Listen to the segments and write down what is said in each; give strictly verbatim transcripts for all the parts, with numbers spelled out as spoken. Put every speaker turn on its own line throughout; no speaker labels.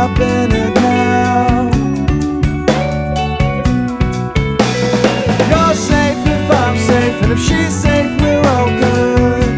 up in it now. You're safe if I'm safe, and if she's safe, we're all good.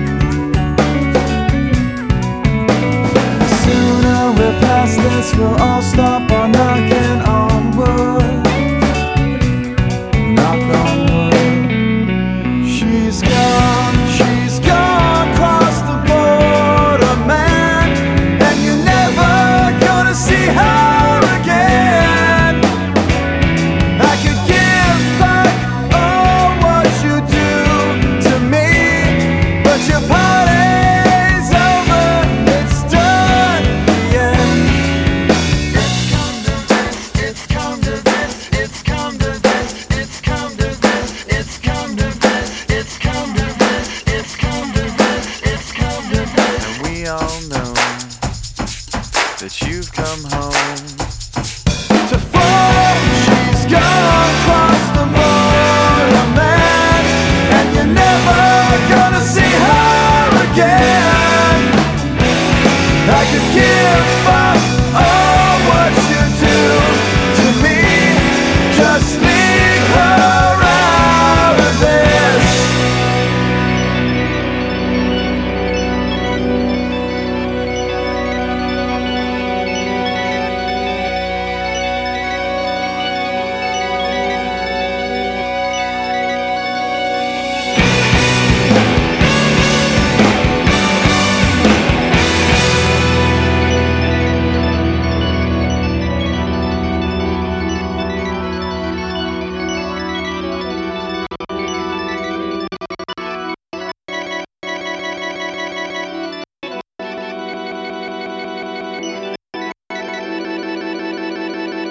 The sooner we're past this, we'll all stop our knocking on wood. Knock on wood. She's gone, she's gone, cross the border, man, and you're never gonna see her again. I could give back all what you do to me, but your party's over, it's done, the end. It's come to this, it's come to this, it's come to this, it's come to this, it's come to this, it's come to this, it's come to this. And we all know that you've come home to fall. She's gone across the border, man, and you're never gonna see her again. I could give